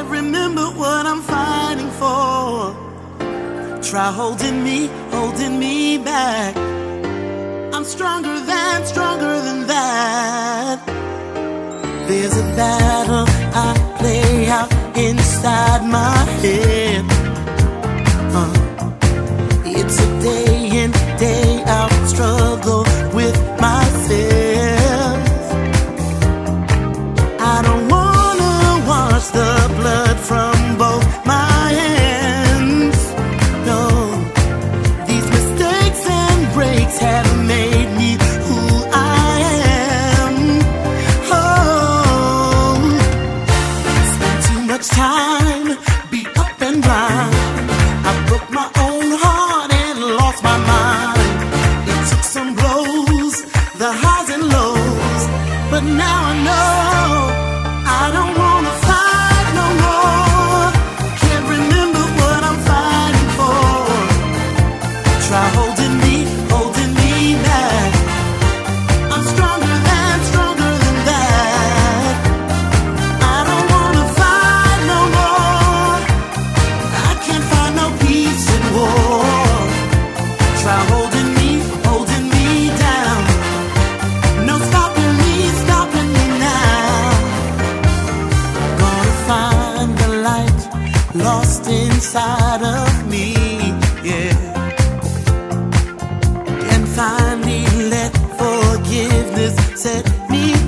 can't remember what I'm fighting for. Try holding me back. I'm stronger than that. There's a battle I play out inside my head. It's a day in, day out struggle with myself. I don't wanna wash the blood from both my hands. No, these mistakes and breaks have made me who I am. Oh, spent too much time beat up and blind. I broke my own heart and lost my mind. It took some blows, the highs and lows, but now I know I don't wanna fight no more. Can't remember what I'm fighting for. Try holding me back. I'm stronger than that. I don't wanna fight no more. I can't find no peace in war. Try holding me down. No stopping me now. Gonna find the light lost inside of me, yeah. And finally let forgiveness set me